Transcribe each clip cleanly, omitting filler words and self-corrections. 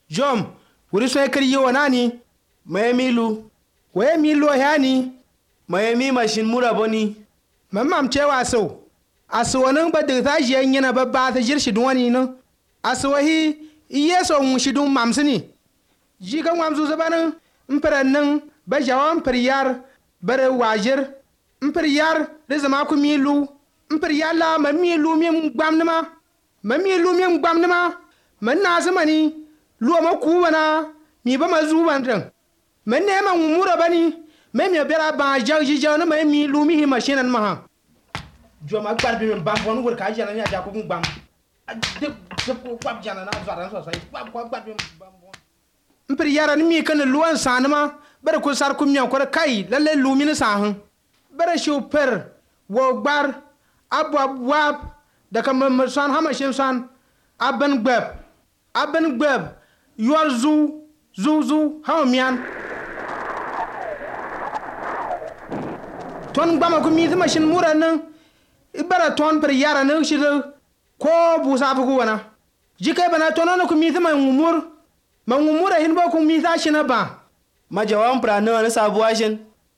Jom, wuri so kari yo nani? Mayamilu. Wayamilu yani? Mayami mashin mura boni. Mamam cewa so. Aswanin ba da ta jiyan yana ba ta jirshi duwani nan. Aswahi iye so mun shi dun mamsini. Ji kan wamzu zabanin imperan nan ba jawan periyar bare wajir. Imperiyar da zama ku milu. Imperiyar la ma milu mi gbamnama. Ma milu mi gbamnama. Man na zamani luwa ma kuwana mi ba ma zuwan ran. Man ne ma mura bani. Me mi bera ba jagji jawna ma mi lu mi machine ma ha. Joma gbar bi bam fon wor ka jana nya ja ko bam de ko kwab jana na zara so sai kwab bi bam bon mpir yara ni mi kan luwan sanama bare ko sar ko mi ko kai lalle lu mi ni sa hun bare super wo gbar abwab da kam san ha machine san aben gbeb yor zu ha mian ton gbama ko mi machine mura nan ibara ton per yara nan shi ko bu sa fu wana jike bana ton na ko mi ma ngumur hin ba ko mi ta shi na ba Ma jawan prano na sabuwa shin.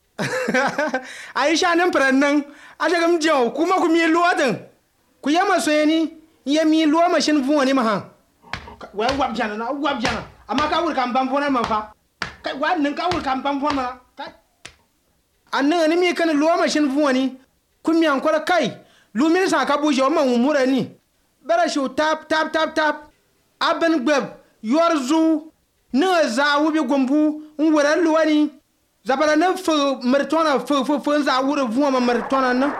Aisha nan pran nan a daga mu jaw kuma ko mi luwatin ku yama soyeni ya mi luwa machine fu wani ma ha wa wab jana amma ka wur kan ban fona ma fa kai wa nan ka wur kan ban fona kai annan ni mi kan luwa machine fu wani kun mi ankora kai lumin sa ka buje ma umura ni bara shu tap aben gbeb yorzu na za wubi gombu nwara luwani zabara na fu mertona fu za wura fu ma mertona na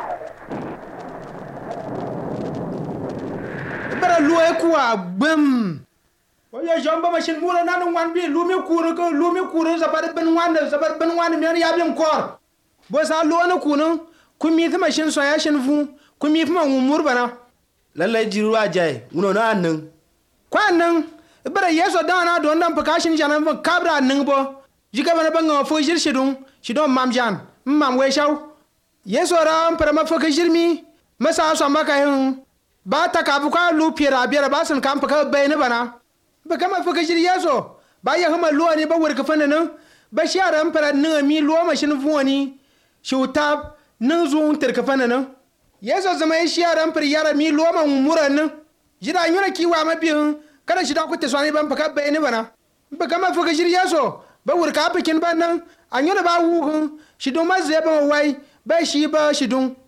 bara luwa kuwa gbem oya jamba machine mura na wan bi lumi kuru zabara ben wan mi ya bi kor bo sa luwa na kunu kumi ta machine so ya shin fu kumi fa umur bana Lallai jiru ajai uno na annan. Kwanan bara yeso dana don dan pakashin janan ban kabra nan bo jika bana ban fo jir shidon mamjan mam we shaw yeso ram para ma fo jirmi masa so maka hin ba ta ka bu ka lu pira biyar ba sun kan paka bayne bana ba kama fo jir yeso ba ya hama luwa ne ba wurka fanna nan ba sharan para nan mi luwa mashin fuwani shutab nan zuun tirka fanna nan yeso zama ya sharan para yara mi luwa man muran nan jira nyura kiwa mabiyin kada shi da ku teswani ban paka bayne bana ba kama fo jir yeso ba wurka bikin ban nan anyona ba wuhun shi don mazze ba wai ba shi ba shi don